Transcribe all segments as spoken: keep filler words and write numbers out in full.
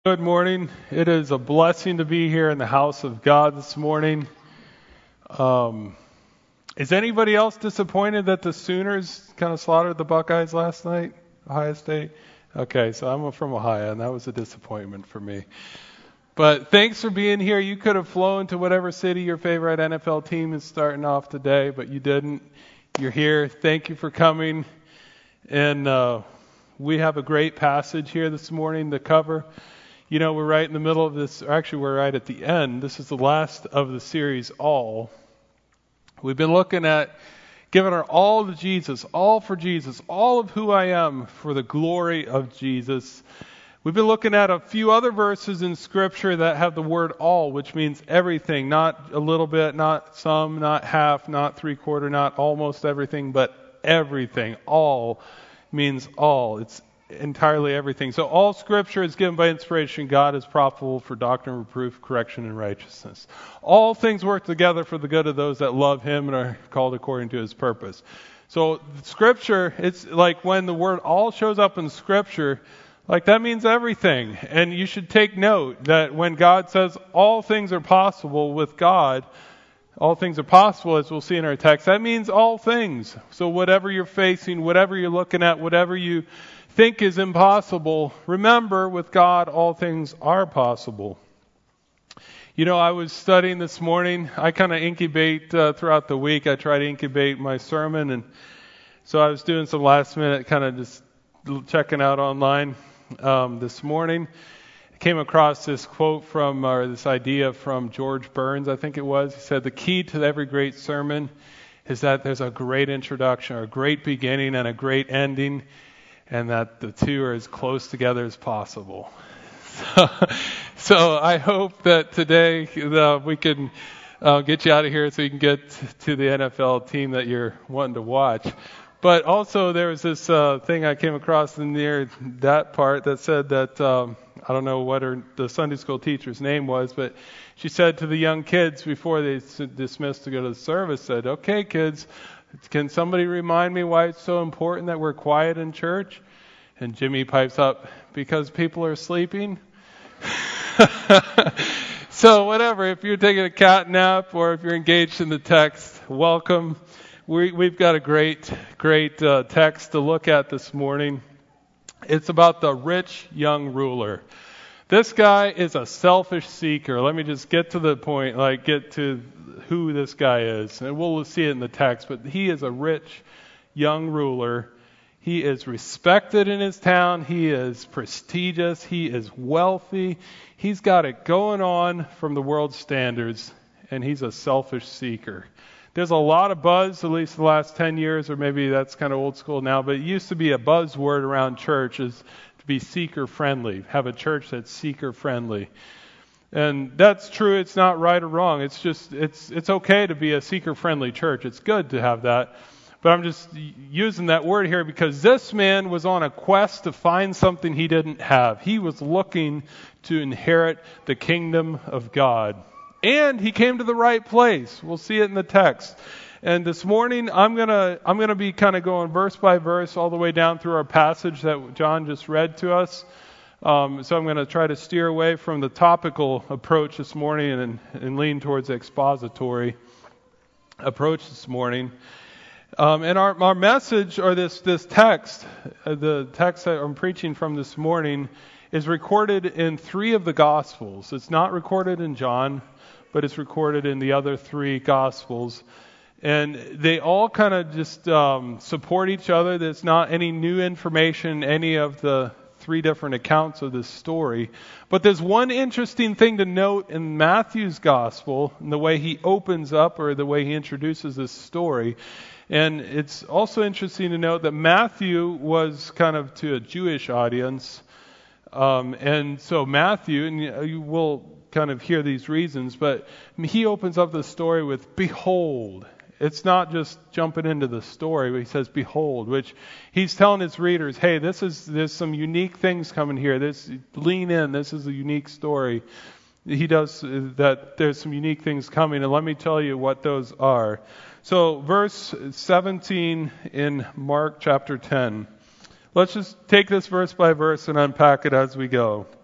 Good morning. It is a blessing to be here in the house of God this morning. Um, is anybody else disappointed that the Sooners kind of slaughtered the Buckeyes last night, Ohio State? Okay, so I'm from Ohio, and that was a disappointment for me. But thanks for being here. You could have flown to whatever city your favorite N F L team is starting off today, but you didn't. You're here. Thank you for coming. And uh, we have a great passage here this morning to cover. You know, we're right in the middle of this, or actually we're right at the end. This is the last of the series, All. We've been looking at giving our all to Jesus, all for Jesus, all of who I am for the glory of Jesus. We've been looking at a few other verses in Scripture that have the word all, which means everything, not a little bit, not some, not half, not three quarter, not almost everything, but everything. All means all. It's entirely everything. So all Scripture is given by inspiration. God is profitable for doctrine, reproof, correction, and righteousness. All things work together for the good of those that love Him and are called according to His purpose. So Scripture, it's like when the word all shows up in Scripture, like that means everything. And you should take note that when God says all things are possible with God, all things are possible, as we'll see in our text, that means all things. So whatever you're facing, whatever you're looking at, whatever you think is impossible, remember, with God, all things are possible. You know, I was studying this morning. I kind of incubate uh, throughout the week. I try to incubate my sermon, and so I was doing some last minute kind of just checking out online um, this morning. I came across this quote from, or this idea from George Burns, I think it was. He said, the key to every great sermon is that there's a great introduction, or a great beginning, and a great ending, and that the two are as close together as possible. So, so I hope that today uh, we can uh, get you out of here so you can get to the N F L team that you're wanting to watch. But also there was this uh, thing I came across near that part that said that, um, I don't know what her, the Sunday school teacher's name was, but she said to the young kids before they dismissed to go to the service, said, okay, kids, can somebody remind me why it's so important that we're quiet in church? And Jimmy pipes up, because people are sleeping. So whatever, if you're taking a cat nap or if you're engaged in the text, welcome. We, we've got a great, great uh, text to look at this morning. It's about the rich young ruler. This guy is a selfish seeker. Let me just get to the point, like get to who this guy is. And we'll see it in the text, but he is a rich young ruler. He is respected in his town. He is prestigious. He is wealthy. He's got it going on from the world's standards, and he's a selfish seeker. There's a lot of buzz, at least the last ten years, or maybe that's kind of old school now, but it used to be a buzzword around church is to be seeker-friendly, have a church that's seeker-friendly. And that's true. It's not right or wrong. It's just, it's it's okay to be a seeker-friendly church. It's good to have that. But I'm just using that word here because this man was on a quest to find something he didn't have. He was looking to inherit the kingdom of God. And he came to the right place. We'll see it in the text. And this morning, I'm gonna I'm gonna be kind of going verse by verse all the way down through our passage that John just read to us. Um, so I'm going to try to steer away from the topical approach this morning and, and lean towards the expository approach this morning. Um, and our our message, or this this text, uh, the text that I'm preaching from this morning, is recorded in three of the Gospels. It's not recorded in John, but it's recorded in the other three Gospels. And they all kind of just um, support each other. There's not any new information in any of the three different accounts of this story. But there's one interesting thing to note in Matthew's Gospel, in the way he opens up or the way he introduces this story. And it's also interesting to note that Matthew was kind of to a Jewish audience. Um, and so Matthew, and you will kind of hear these reasons, but he opens up the story with, behold. It's not just jumping into the story, but he says, behold, which he's telling his readers, hey, this is there's some unique things coming here. This, lean in. This is a unique story. He does that. There's some unique things coming, and let me tell you what those are. So verse seventeen in Mark chapter ten. Let's just take this verse by verse and unpack it as we go.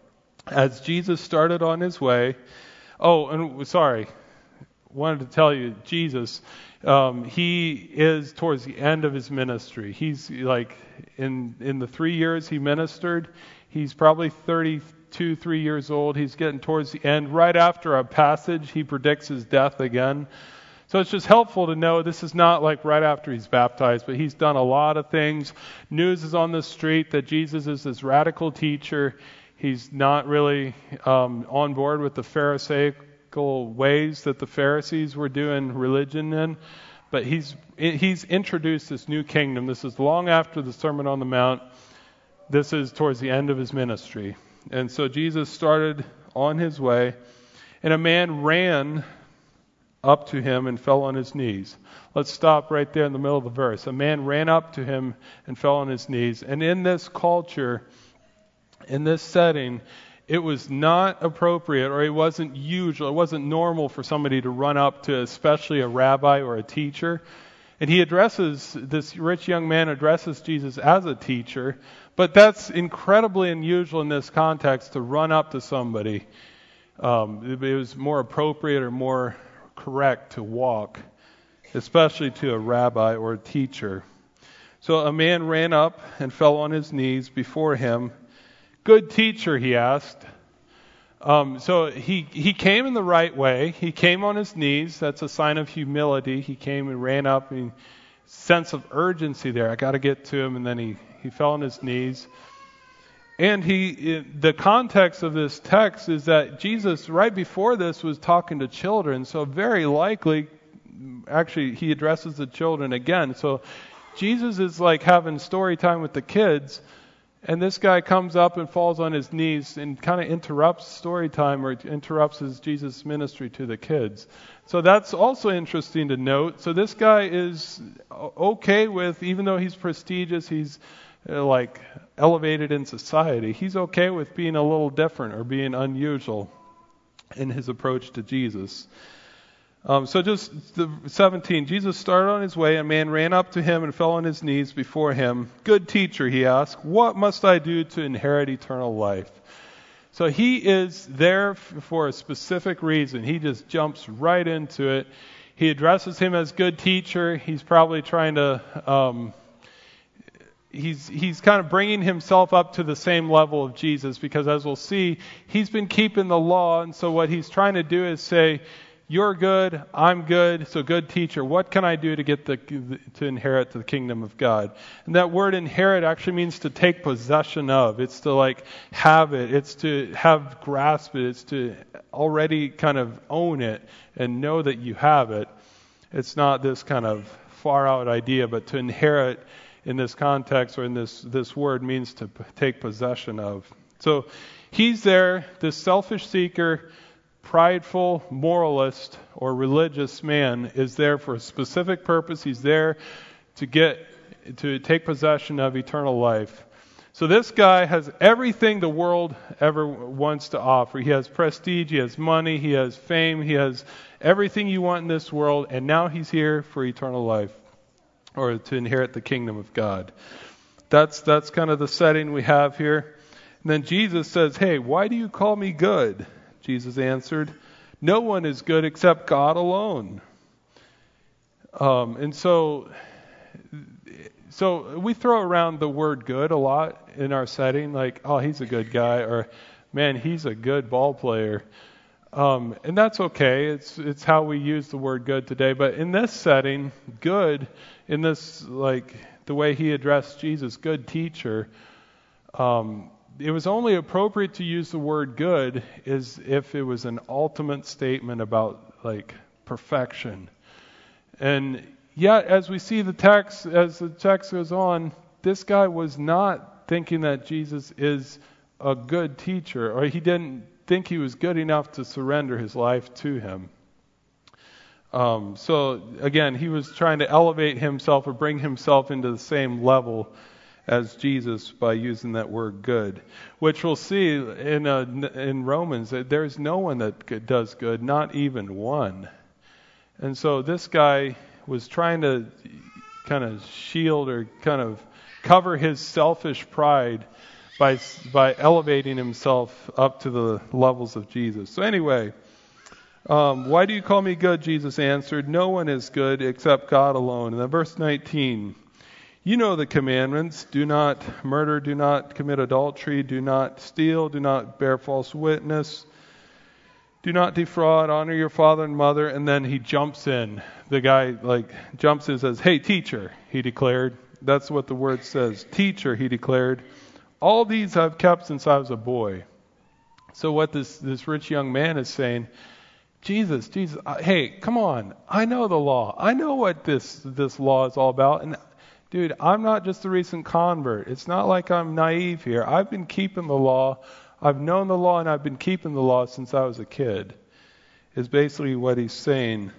As Jesus started on his way, oh, and sorry, wanted to tell you, Jesus, um, he is towards the end of his ministry. He's like, in in the three years he ministered, he's probably thirty-two, three years old. He's getting towards the end. Right after a passage, he predicts his death again. So it's just helpful to know this is not like right after he's baptized, but he's done a lot of things. News is on the street that Jesus is this radical teacher. He's not really um, on board with the Pharisaical ways that the Pharisees were doing religion in, but he's he's introduced this new kingdom. This is long after the Sermon on the Mount. This is towards the end of his ministry. And so Jesus started on his way, and a man ran up to him and fell on his knees. Let's stop right there in the middle of the verse. A man ran up to him and fell on his knees. And in this culture, in this setting, it was not appropriate, or it wasn't usual, it wasn't normal for somebody to run up to especially a rabbi or a teacher. And he addresses, this rich young man addresses Jesus as a teacher, but that's incredibly unusual in this context to run up to somebody. Um, it, it was more appropriate or more correct to walk, especially to a rabbi or a teacher. So a man ran up and fell on his knees before him. Good teacher, he asked. Um, so he, he came in the right way. He came on his knees. That's a sign of humility. He came and ran up, and sense of urgency there. I got to get to him. And then he, he fell on his knees. And he, the context of this text is that Jesus, right before this, was talking to children. So very likely, actually, he addresses the children again. So Jesus is like having story time with the kids. And this guy comes up and falls on his knees and kind of interrupts story time, or interrupts his Jesus ministry to the kids. So that's also interesting to note. So this guy is okay with, even though he's prestigious, he's uh, like elevated in society, he's okay with being a little different or being unusual in his approach to Jesus. Um, so just the seventeen, Jesus started on his way, and a man ran up to him and fell on his knees before him. Good teacher, he asked, what must I do to inherit eternal life? So he is there for a specific reason. He just jumps right into it. He addresses him as good teacher. He's probably trying to, um, he's he's kind of bringing himself up to the same level of Jesus, because as we'll see, he's been keeping the law. And so what he's trying to do is say, you're good, I'm good, so good teacher, what can I do to get the to inherit the kingdom of God? And that word inherit actually means to take possession of. It's to like have it. It's to have grasp it. It's to already kind of own it and know that you have it. It's not this kind of far out idea, but to inherit in this context, or in this, this word, means to p- take possession of. So he's there, this selfish seeker, prideful moralist or religious man is there for a specific purpose. He's there to get to take possession of eternal life. So this guy has everything the world ever wants to offer. He has prestige, he has money, he has fame, he has everything you want in this world, and now he's here for eternal life, or to inherit the kingdom of God. That's that's kind of the setting we have here. And then Jesus says, "Hey, why do you call me good?" Jesus answered, "No one is good except God alone." Um, and so, so we throw around the word good a lot in our setting, like, "Oh, he's a good guy," or "Man, he's a good ball player." Um, and that's okay. It's it's how we use the word good today. But in this setting, good, in this, like the way he addressed Jesus, good teacher, um, it was only appropriate to use the word good is if it was an ultimate statement about like perfection. And yet, as we see the text, as the text goes on, this guy was not thinking that Jesus is a good teacher, or he didn't think he was good enough to surrender his life to him. Um, so again, he was trying to elevate himself or bring himself into the same level as Jesus by using that word good, which we'll see in uh, in Romans that there's no one that does good, not even one. And so this guy was trying to kind of shield or kind of cover his selfish pride by by elevating himself up to the levels of Jesus. So anyway, um, why do you call me good? Jesus answered, no one is good except God alone. And then verse nineteen, you know the commandments: do not murder, do not commit adultery, do not steal, do not bear false witness, do not defraud, honor your father and mother. And then he jumps in. The guy like jumps in and says, hey, teacher, he declared. That's what the word says. Teacher, he declared. All these I've kept since I was a boy. So what this, this rich young man is saying, Jesus, Jesus, uh, hey, come on. I know the law. I know what this this law is all about. And dude, I'm not just a recent convert. It's not like I'm naive here. I've been keeping the law. I've known the law and I've been keeping the law since I was a kid, is basically what he's saying.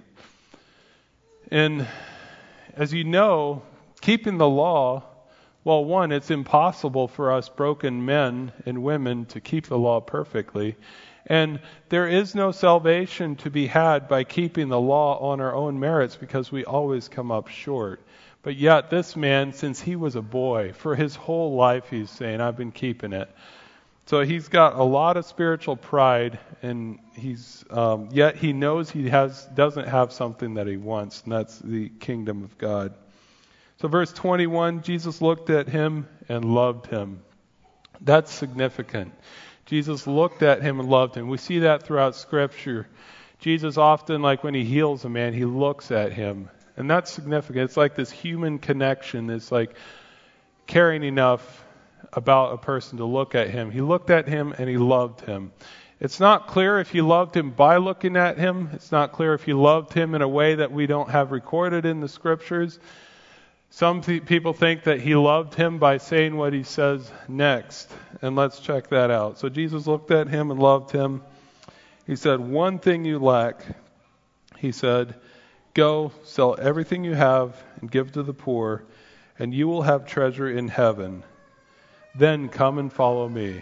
And as you know, keeping the law, well, one, it's impossible for us broken men and women to keep the law perfectly. And there is no salvation to be had by keeping the law on our own merits, because we always come up short. But yet this man, since he was a boy, for his whole life he's saying, I've been keeping it. So he's got a lot of spiritual pride, and he's um, yet he knows he has doesn't have something that he wants, and that's the kingdom of God. So verse twenty-one, Jesus looked at him and loved him. That's significant. Jesus looked at him and loved him. We see that throughout Scripture. Jesus often, like when he heals a man, he looks at him. And that's significant. It's like this human connection. It's like caring enough about a person to look at him. He looked at him and he loved him. It's not clear if he loved him by looking at him. It's not clear if he loved him in a way that we don't have recorded in the Scriptures. Some th- people think that he loved him by saying what he says next. And let's check that out. So Jesus looked at him and loved him. He said, one thing you lack. He said, go, sell everything you have and give to the poor, and you will have treasure in heaven. Then come and follow me.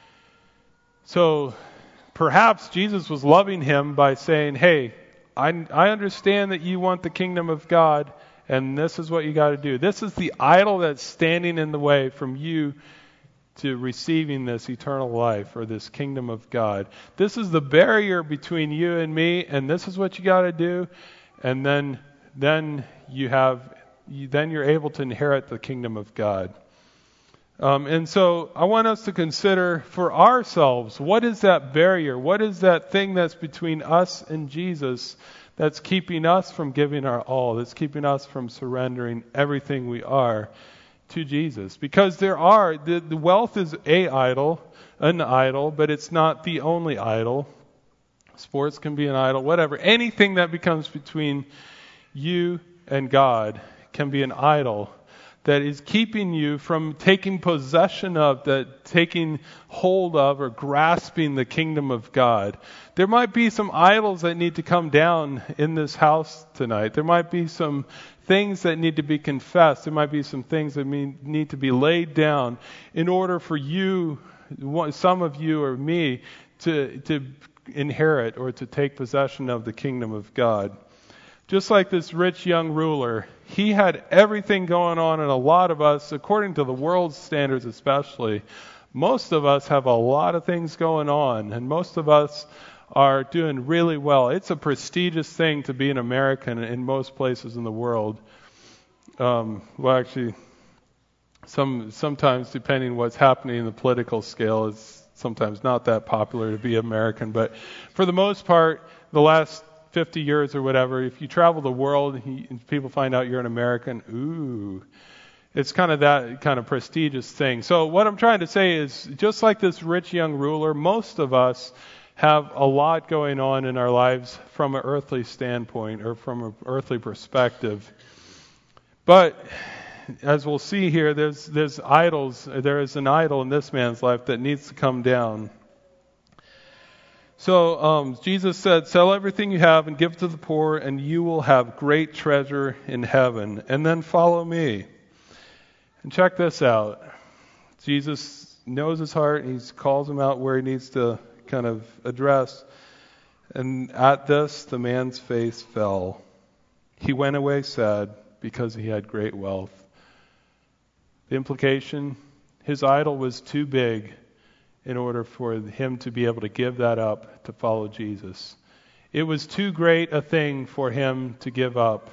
So perhaps Jesus was loving him by saying, hey, I, I understand that you want the kingdom of God, and this is what you got to do. This is the idol that's standing in the way from you to receiving this eternal life or this kingdom of God. This is the barrier between you and me, and this is what you got to do. And then, then you have, you, then you're able to inherit the kingdom of God. Um, and so I want us to consider for ourselves, what is that barrier? What is that thing that's between us and Jesus that's keeping us from giving our all, that's keeping us from surrendering everything we are to Jesus? Because there are, the, the wealth is a idol, an idol, but it's not the only idol. Sports can be an idol, whatever. Anything that becomes between you and God can be an idol that is keeping you from taking possession of, that taking hold of or grasping the kingdom of God. There might be some idols that need to come down in this house tonight. There might be some things that need to be confessed. There might be some things that need to be laid down in order for you, some of you or me, to, to inherit or to take possession of the kingdom of God. Just like this rich young ruler, he had everything going on, and a lot of us, according to the world's standards especially, most of us have a lot of things going on, and most of us are doing really well. It's a prestigious thing to be an American in most places in the world. Um, well, actually, some sometimes depending what's happening in the political scale, it's sometimes not that popular to be American. But for the most part, the last fifty years or whatever, if you travel the world and people find out you're an American, ooh, it's kind of that kind of prestigious thing. So what I'm trying to say is, just like this rich young ruler, most of us have a lot going on in our lives from an earthly standpoint or from an earthly perspective. But as we'll see here, there's there's idols. There is an idol in this man's life that needs to come down. So um, Jesus said, sell everything you have and give to the poor, and you will have great treasure in heaven. And then follow me. And check this out. Jesus knows his heart, and he calls him out where he needs to kind of address. And at this, the man's face fell. He went away sad because he had great wealth. The implication, His idol was too big in order for him to be able to give that up to follow Jesus. It was too great a thing for him to give up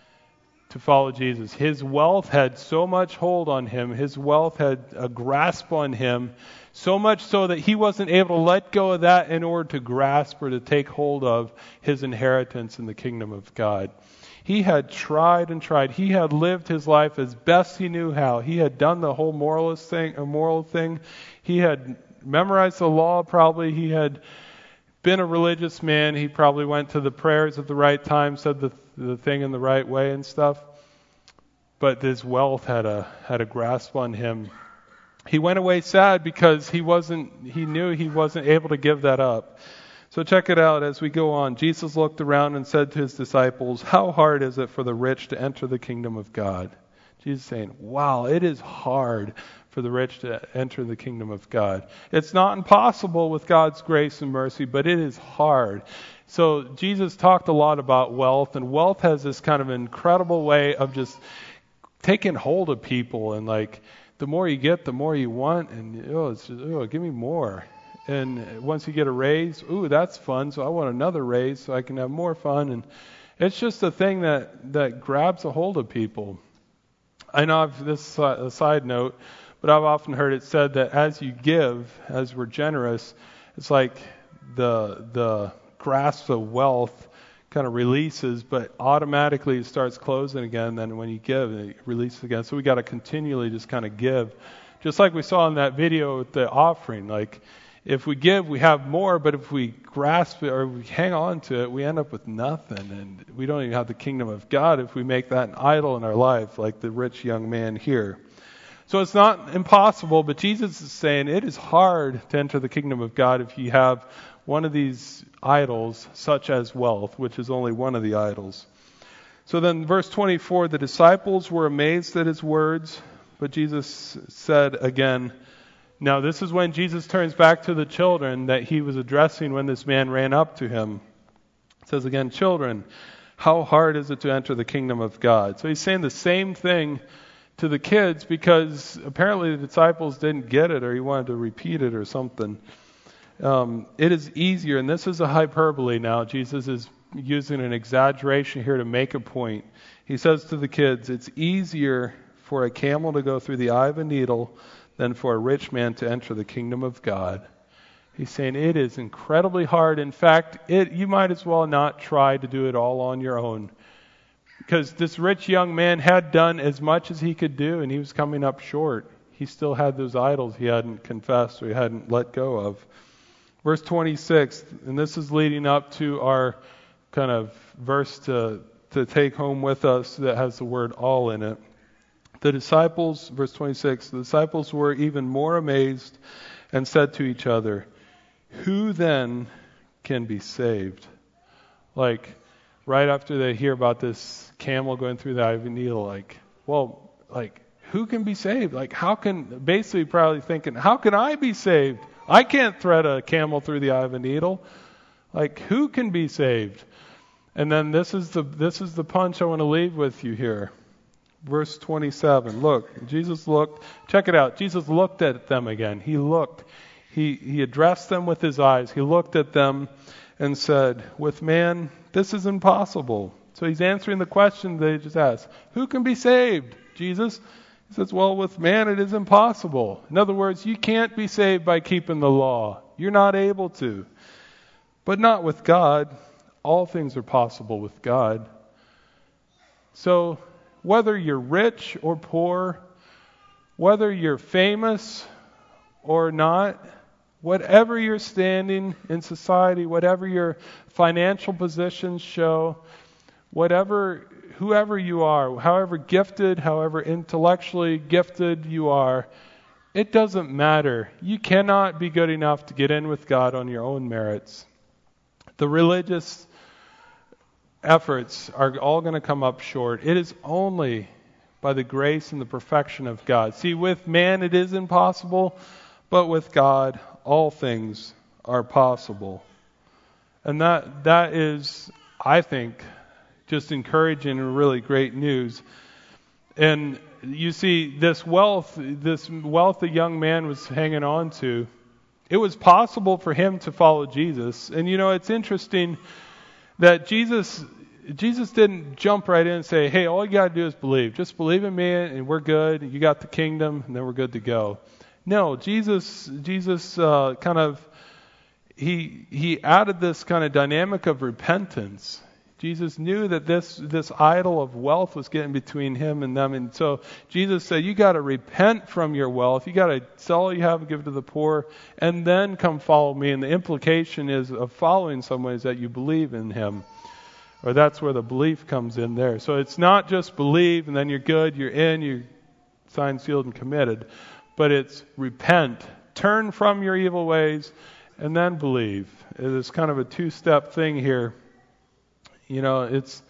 to follow Jesus. His wealth had so much hold on him. His wealth had a grasp on him, so much so that he wasn't able to let go of that in order to grasp or to take hold of his inheritance in the kingdom of God. He had tried and tried. He had lived his life as best he knew how. He had done the whole moralist thing, a moral thing. He had memorized the law probably. He had been a religious man. He probably went to the prayers at the right time, said the the thing in the right way and stuff. But his wealth had a had a grasp on him. He went away sad because he wasn't he knew he wasn't able to give that up. So check it out as we go on. Jesus looked around and said to his disciples, "How hard is it for the rich to enter the kingdom of God?" Jesus is saying, wow, it is hard for the rich to enter the kingdom of God. It's not impossible with God's grace and mercy, but it is hard. So Jesus talked a lot about wealth, and wealth has this kind of incredible way of just taking hold of people, and like the more you get, the more you want, and oh, it's just, oh, give me more. And once you get a raise, ooh, that's fun, so I want another raise so I can have more fun. And it's just a thing that, that grabs a hold of people. I know I've, this is a side note, but I've often heard it said that as you give, as we're generous, it's like the the grasp of wealth kind of releases, but automatically it starts closing again. Then when you give, it releases again. So we got to continually just kind of give. Just like we saw in that video with the offering, like if we give, we have more, but if we grasp it or we hang on to it, we end up with nothing, and we don't even have the kingdom of God if we make that an idol in our life, like the rich young man here. So it's not impossible, but Jesus is saying it is hard to enter the kingdom of God if you have one of these idols, such as wealth, which is only one of the idols. So then verse twenty-four, the disciples were amazed at his words, but Jesus said again, now this is when Jesus turns back to the children that he was addressing when this man ran up to him. It says again, children, how hard is it to enter the kingdom of God? So he's saying the same thing to the kids because apparently the disciples didn't get it, or he wanted to repeat it or something. Um, it is easier, and this is a hyperbole now. Jesus is using an exaggeration here to make a point. He says to the kids, it's easier for a camel to go through the eye of a needle than for a rich man to enter the kingdom of God. He's saying it is incredibly hard. In fact, it you might as well not try to do it all on your own. Because this rich young man had done as much as he could do, and he was coming up short. He still had those idols he hadn't confessed or he hadn't let go of. Verse twenty-six, and this is leading up to our kind of verse to, to take home with us that has the word all in it. The disciples, verse twenty-six, the disciples were even more amazed and said to each other, who then can be saved? Like, right after they hear about this camel going through the eye of a needle, like, well, like, who can be saved? Like, how can, basically probably thinking, how can I be saved? I can't thread a camel through the eye of a needle. Like, who can be saved? And then this is the this is the punch I want to leave with you here. Verse twenty-seven. Look, Jesus looked, check it out. Jesus looked at them again. He looked. He he addressed them with his eyes. He looked at them and said, with man, this is impossible. So he's answering the question they just asked. Who can be saved, Jesus? He says, well, with man it is impossible. In other words, you can't be saved by keeping the law. You're not able to. But not with God. All things are possible with God. So whether you're rich or poor, whether you're famous or not, whatever your standing in society, whatever your financial positions show, whatever, whoever you are, however gifted, however intellectually gifted you are, it doesn't matter. You cannot be good enough to get in with God on your own merits. The religious efforts are all going to come up short. It is only by the grace and the perfection of God. See, with man it is impossible, but with God all things are possible. And that that is, I think, just encouraging and really great news. And you see, this wealth, this wealth the young man was hanging on to, it was possible for him to follow Jesus. And you know, it's interesting that Jesus Jesus didn't jump right in and say, hey, all you got to do is believe. Just believe in me and we're good. You got the kingdom and then we're good to go. No, Jesus Jesus uh, kind of, he he added this kind of dynamic of repentance. Jesus knew that this this idol of wealth was getting between him and them. And so Jesus said, you got to repent from your wealth. You got to sell all you have and give it to the poor and then come follow me. And the implication is of following someone is that you believe in him. Or that's where the belief comes in there. So it's not just believe and then you're good, you're in, you're signed, sealed, and committed. But it's repent, turn from your evil ways, and then believe. It is kind of a two-step thing here. You know, it's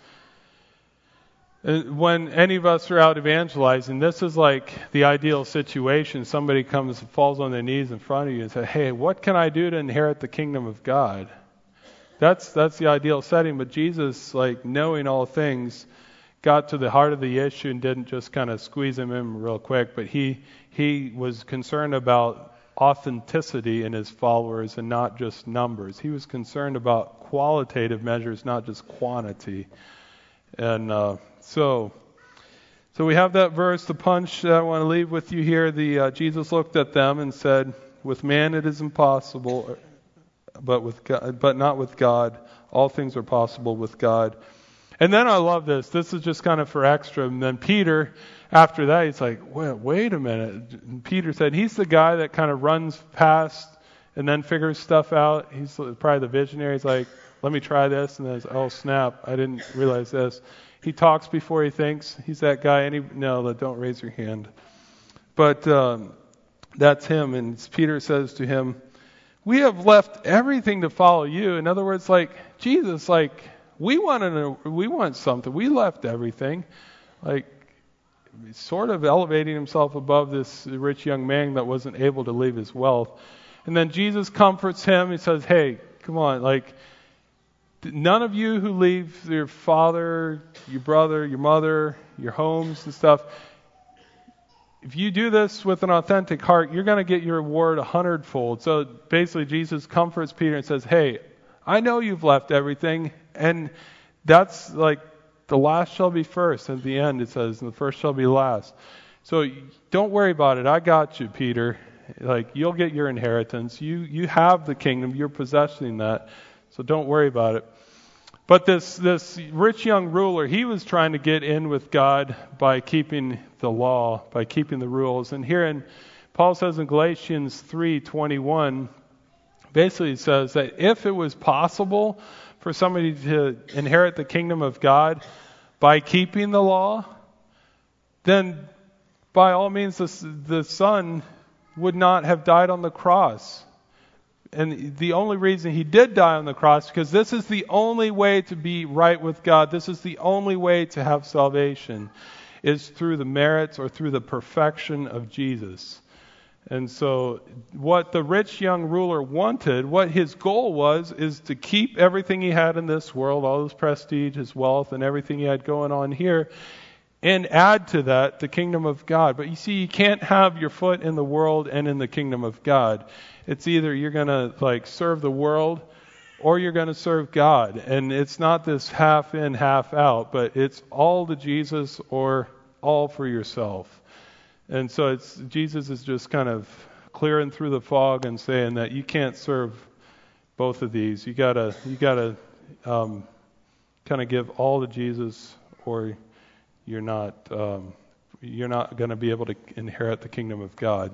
when any of us are out evangelizing, this is like the ideal situation. Somebody comes, falls on their knees in front of you and says, hey, what can I do to inherit the kingdom of God? That's that's the ideal setting. But Jesus, like knowing all things, got to the heart of the issue and didn't just kind of squeeze him in real quick. But he he was concerned about authenticity in his followers and not just numbers. He was concerned about qualitative measures, not just quantity. And uh, so, so we have that verse, the punch that I want to leave with you here. The uh, Jesus looked at them and said, "With man it is impossible, but with God, but not with God. All things are possible with God." And then I love this. This is just kind of for extra. And then Peter, after that, he's like, wait, wait a minute. And Peter said, he's the guy that kind of runs past and then figures stuff out. He's probably the visionary. He's like, let me try this. And then, oh, snap, I didn't realize this. He talks before he thinks. He's that guy. Any No, don't raise your hand. But um, that's him. And Peter says to him, we have left everything to follow you. In other words, like, Jesus, like, we want to, we want something. We left everything. Like, sort of elevating himself above this rich young man that wasn't able to leave his wealth. And then Jesus comforts him. He says, hey, come on, like, none of you who leave your father, your brother, your mother, your homes and stuff, if you do this with an authentic heart, you're going to get your reward a hundredfold. So basically Jesus comforts Peter and says, hey, I know you've left everything, and that's like the last shall be first. At the end it says, and the first shall be last. So don't worry about it. I got you, Peter. Like, you'll get your inheritance. You you have the kingdom. You're possessing that. So don't worry about it. But this this rich young ruler, he was trying to get in with God by keeping the law, by keeping the rules. And here in Paul says in Galatians three twenty-one, basically it says that if it was possible for somebody to inherit the kingdom of God by keeping the law, then by all means the, the Son would not have died on the cross. And the only reason he did die on the cross, because this is the only way to be right with God, this is the only way to have salvation, is through the merits or through the perfection of Jesus. And so what the rich young ruler wanted, what his goal was, is to keep everything he had in this world, all his prestige, his wealth, and everything he had going on here, and add to that the kingdom of God. But you see, you can't have your foot in the world and in the kingdom of God. It's either you're going to like serve the world or you're going to serve God. And it's not this half in, half out, but it's all to Jesus or all for yourself. And so it's Jesus is just kind of clearing through the fog and saying that you can't serve both of these. You gotta you gotta um, kind of give all to Jesus, or you're not um, you're not going to be able to inherit the kingdom of God.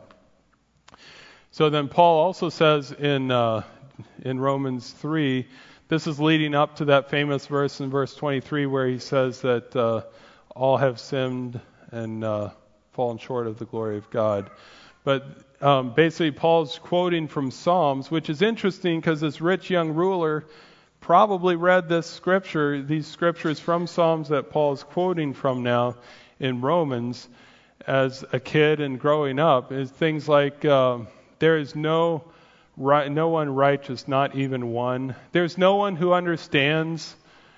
So then Paul also says in uh, in Romans three, this is leading up to that famous verse in verse twenty-three where he says that uh, all have sinned and uh, fallen short of the glory of God. But um, basically Paul's quoting from Psalms, which is interesting because this rich young ruler probably read this scripture, these scriptures from Psalms that Paul is quoting from now in Romans as a kid and growing up. Is things like uh, there is no right, no one righteous, not even one. There's no one who understands.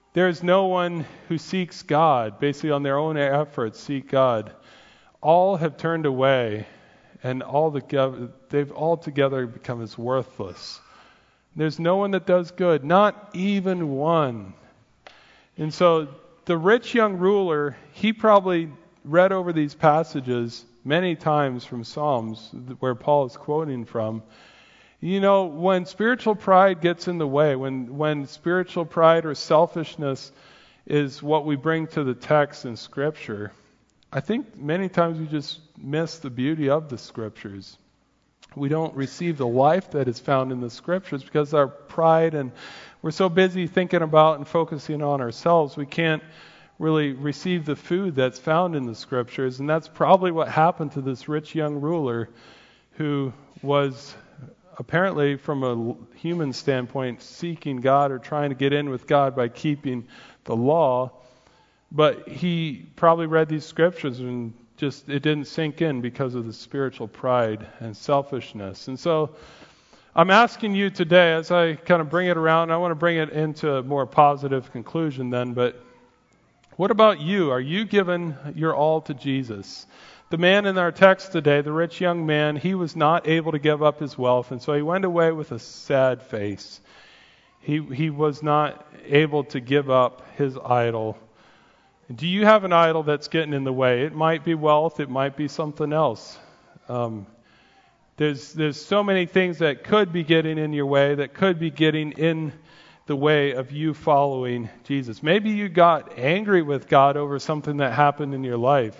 There's no one who seeks God, basically on their own efforts seek God. All have turned away, and all the, they've altogether become as worthless. There's no one that does good, not even one. And so the rich young ruler, he probably read over these passages many times from Psalms where Paul is quoting from. You know, when spiritual pride gets in the way, when when spiritual pride or selfishness is what we bring to the text in Scripture, I think many times we just miss the beauty of the Scriptures. We don't receive the life that is found in the Scriptures because our pride, and we're so busy thinking about and focusing on ourselves, we can't really receive the food that's found in the Scriptures. And that's probably what happened to this rich young ruler who was apparently, from a human standpoint, seeking God or trying to get in with God by keeping the law. But he probably read these Scriptures and just it didn't sink in because of the spiritual pride and selfishness. And so I'm asking you today, as I kind of bring it around, I want to bring it into a more positive conclusion then, but what about you? Are you giving your all to Jesus? The man in our text today, the rich young man, he was not able to give up his wealth, and so he went away with a sad face. He he was not able to give up his idol. Do you have an idol that's getting in the way? It might be wealth, it might be something else. Um, there's there's so many things that could be getting in your way, that could be getting in the way of you following Jesus. Maybe you got angry with God over something that happened in your life.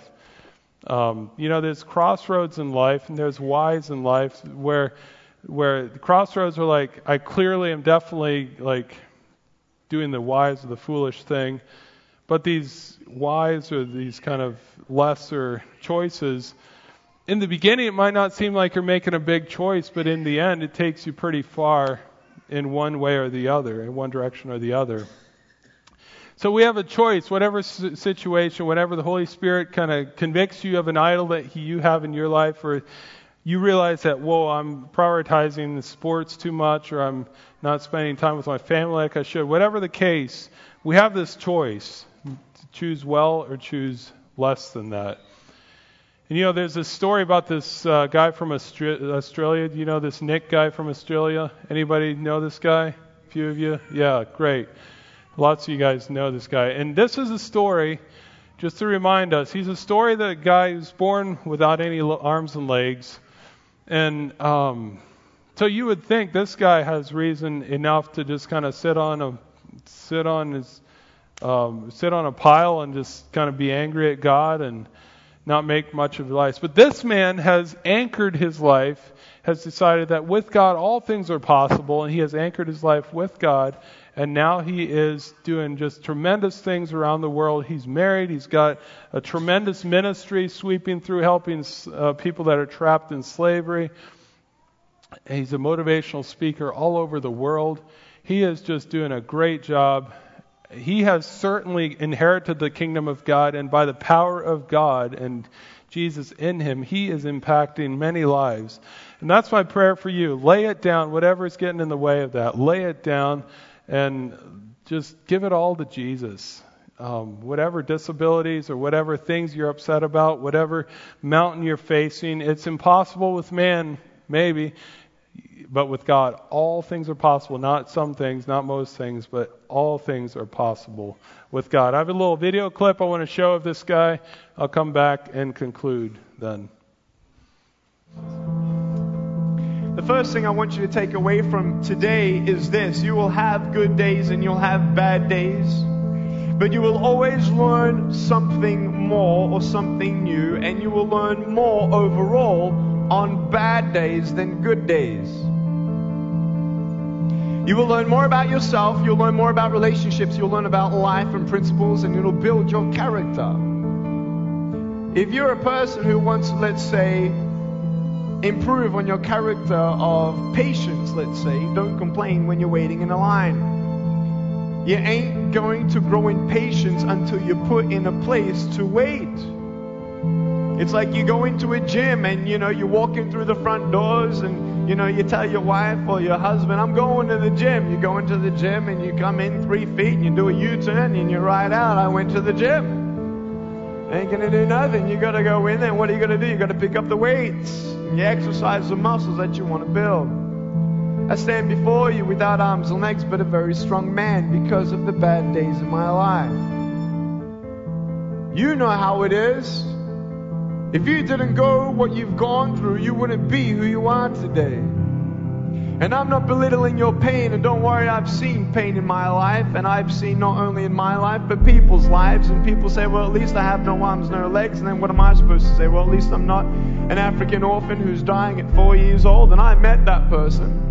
Um, you know, there's crossroads in life, and there's whys in life where where the crossroads are like, I clearly am definitely like doing the wise or the foolish thing, but these whys or these kind of lesser choices, in the beginning it might not seem like you're making a big choice, but in the end it takes you pretty far in one way or the other, in one direction or the other. So we have a choice, whatever situation, whenever the Holy Spirit kind of convicts you of an idol that you have in your life, or you realize that, whoa, I'm prioritizing the sports too much, or I'm not spending time with my family like I should. Whatever the case, we have this choice to choose well or choose less than that. And you know, there's this story about this uh, guy from Austra- Australia. Do you know this Nick guy from Australia? Anybody know this guy? A few of you? Yeah, great. Lots of you guys know this guy. And this is a story, just to remind us, he's a story that a guy who's born without any arms and legs. And um, so you would think this guy has reason enough to just kind of sit on a sit on his um, sit on a pile and just kind of be angry at God and not make much of his life. But this man has anchored his life, has decided that with God all things are possible, and he has anchored his life with God. And now he is doing just tremendous things around the world. He's married. He's got a tremendous ministry sweeping through, helping uh, people that are trapped in slavery. He's a motivational speaker all over the world. He is just doing a great job. He has certainly inherited the kingdom of God, and by the power of God and Jesus in him, he is impacting many lives. And that's my prayer for you. Lay it down, whatever is getting in the way of that. Lay it down. And just give it all to Jesus. Um, whatever disabilities or whatever things you're upset about, whatever mountain you're facing, it's impossible with man, maybe, but with God, all things are possible. Not some things, not most things, but all things are possible with God. I have a little video clip I want to show of this guy. I'll come back and conclude then. The first thing I want you to take away from today is this. You will have good days and you'll have bad days, but you will always learn something more or something new, and you will learn more overall on bad days than good days. You will learn more about yourself, you'll learn more about relationships, you'll learn about life and principles, and it'll build your character. If you're a person who wants, let's say, improve on your character of patience, let's say, don't complain when you're waiting in a line. You ain't going to grow in patience until you're put in a place to wait. It's like you go into a gym and, you know, you're walking through the front doors and, You know, you tell your wife or your husband, I'm going to the gym. You go into the gym and you come in three feet and you do a U-turn and you ride out. I went to the gym. Ain't going to do nothing. You got to go in there. What are you going to do? You got to pick up the weights. And you exercise the muscles that you want to build. I stand before you without arms and legs, but a very strong man because of the bad days of my life. You know how it is. If you didn't go what you've gone through, you wouldn't be who you are today. And I'm not belittling your pain, and don't worry, I've seen pain in my life, and I've seen not only in my life, but people's lives. And people say, well, at least I have no arms, no legs. And then what am I supposed to say? Well, at least I'm not an African orphan who's dying at four years old, and I met that person.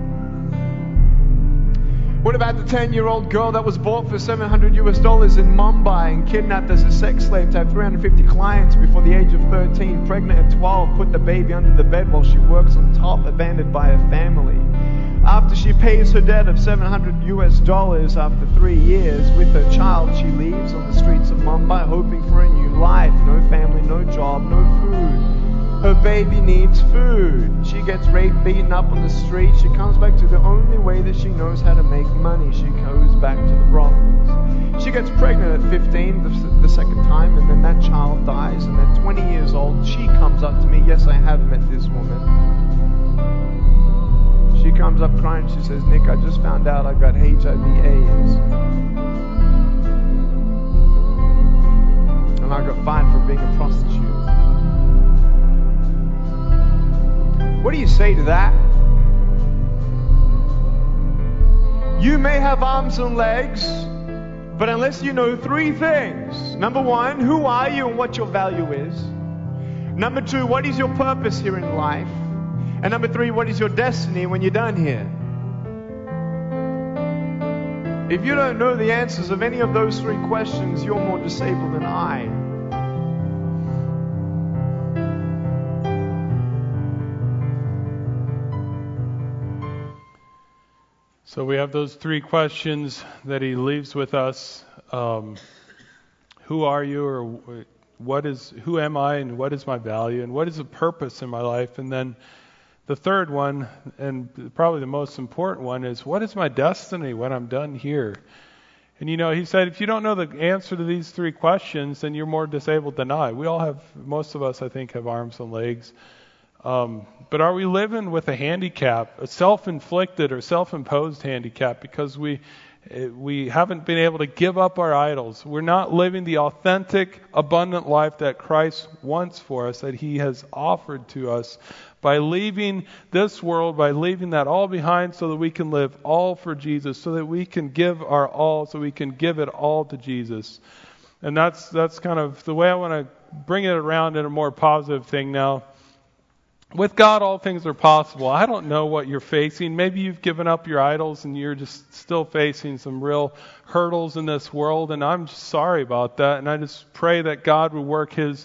What about the ten-year-old girl that was bought for seven hundred U S dollars in Mumbai and kidnapped as a sex slave to have three hundred fifty clients before the age of thirteen, pregnant at twelve, put the baby under the bed while she works on top, abandoned by her family? After she pays her debt of seven hundred U S dollars after three years with her child, she leaves on the streets of Mumbai hoping for a new life. No family, no job, no food. Her baby needs food. She gets raped, beaten up on the street. She comes back to the only way that she knows how to make money. She goes back to the brothels. She gets pregnant at fifteen, the, the second time, and then that child dies. And then twenty years old, she comes up to me. Yes, I have met this woman. She comes up crying. She says, Nick, I just found out I got H I V AIDS. And I got fined for being a prostitute. What do you say to that? You may have arms and legs, but unless you know three things. Number one, who are you and what your value is? Number two, what is your purpose here in life? And number three, what is your destiny when you're done here? If you don't know the answers of any of those three questions, you're more disabled than I. So we have those three questions that he leaves with us. Um, who are you, or what is, who am I, and what is my value, and what is the purpose in my life? And then the third one, and probably the most important one, is what is my destiny when I'm done here? And you know, he said, if you don't know the answer to these three questions, then you're more disabled than I. We all have, most of us, I think, have arms and legs. Um, but are we living with a handicap, a self-inflicted or self-imposed handicap, because we we haven't been able to give up our idols? We're not living the authentic, abundant life that Christ wants for us, that He has offered to us, by leaving this world, by leaving that all behind, so that we can live all for Jesus, so that we can give our all, so we can give it all to Jesus. And that's that's kind of the way I want to bring it around in a more positive thing now. With God, all things are possible. I don't know what you're facing. Maybe you've given up your idols and you're just still facing some real hurdles in this world, and I'm just sorry about that. And I just pray that God would work His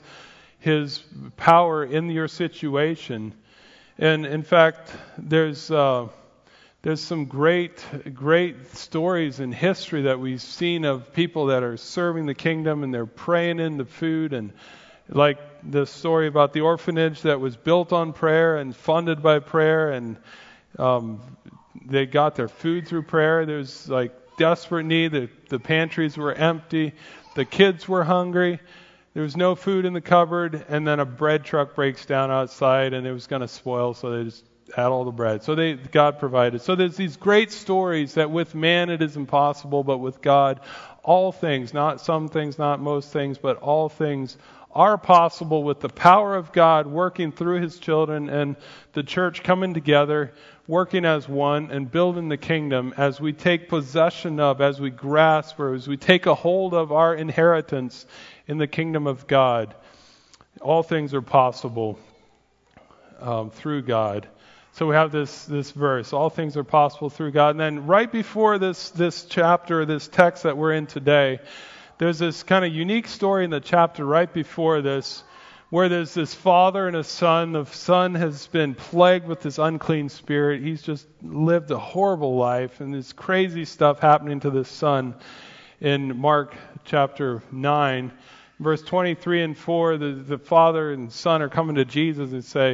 His power in your situation. And in fact, there's uh, there's some great great stories in history that we've seen of people that are serving the kingdom and they're praying in the food, and like the story about the orphanage that was built on prayer and funded by prayer, and um, they got their food through prayer. There's like desperate need. The, the pantries were empty. The kids were hungry. There was no food in the cupboard, and then a bread truck breaks down outside, and it was going to spoil, so they just had all the bread. So they God provided. So there's these great stories that with man it is impossible, but with God, all things, not some things, not most things, but all things are possible with the power of God working through His children and the church coming together, working as one and building the kingdom as we take possession of, as we grasp, or as we take a hold of our inheritance in the kingdom of God. All things are possible um, through God. So we have this this verse, all things are possible through God. And then right before this this chapter, this text that we're in today, there's this kind of unique story in the chapter right before this, where there's this father and a son. The son has been plagued with this unclean spirit. He's just lived a horrible life, and this crazy stuff happening to this son. In Mark chapter nine, verse twenty-three and four, the, the father and son are coming to Jesus and say,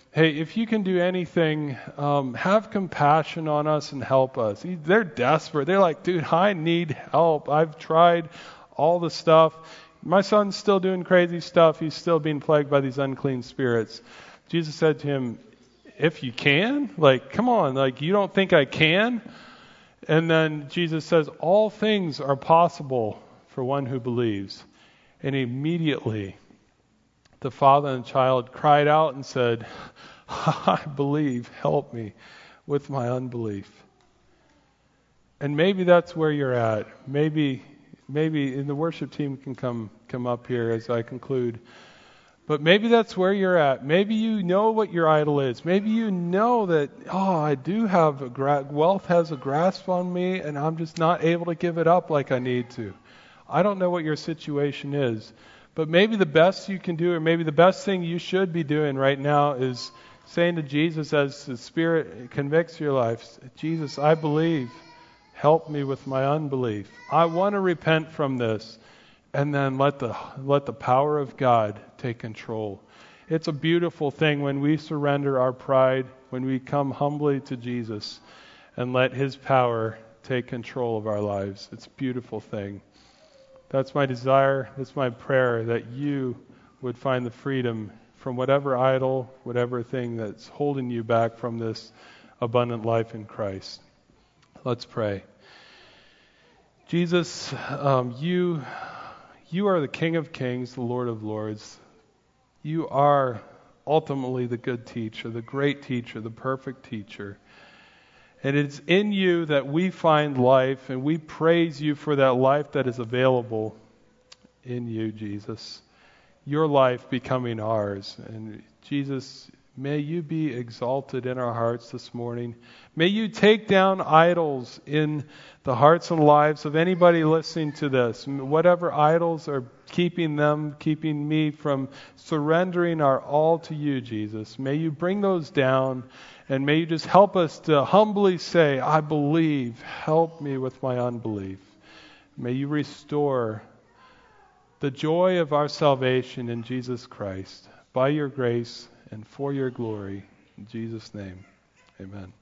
hey, if you can do anything, um, have compassion on us and help us. They're desperate. They're like, dude, I need help. I've tried all the stuff. My son's still doing crazy stuff. He's still being plagued by these unclean spirits. Jesus said to him, if you can, like, come on, like, you don't think I can? And then Jesus says, all things are possible for one who believes. And immediately the father and child cried out and said, I believe, help me with my unbelief. And maybe that's where you're at. Maybe, maybe, and the worship team can come come up here as I conclude. But maybe that's where you're at. Maybe you know what your idol is. Maybe you know that, oh, I do have a gra- wealth has a grasp on me, and I'm just not able to give it up like I need to. I don't know what your situation is. But maybe the best you can do, or maybe the best thing you should be doing right now is saying to Jesus as the Spirit convicts your life, Jesus, I believe. Help me with my unbelief. I want to repent from this. And then let the let the power of God take control. It's a beautiful thing when we surrender our pride, when we come humbly to Jesus and let His power take control of our lives. It's a beautiful thing. That's my desire, that's my prayer, that you would find the freedom from whatever idol, whatever thing that's holding you back from this abundant life in Christ. Let's pray. Jesus, um, you... You are the King of Kings, the Lord of Lords. You are ultimately the good teacher, the great teacher, the perfect teacher. And it's in you that we find life, and we praise you for that life that is available in you, Jesus. Your life becoming ours. And Jesus, may you be exalted in our hearts this morning. May you take down idols in the hearts and lives of anybody listening to this. Whatever idols are keeping them, keeping me from surrendering our all to you, Jesus. May you bring those down, and may you just help us to humbly say, I believe. Help me with my unbelief. May you restore the joy of our salvation in Jesus Christ by your grace and for your glory. In Jesus' name, amen.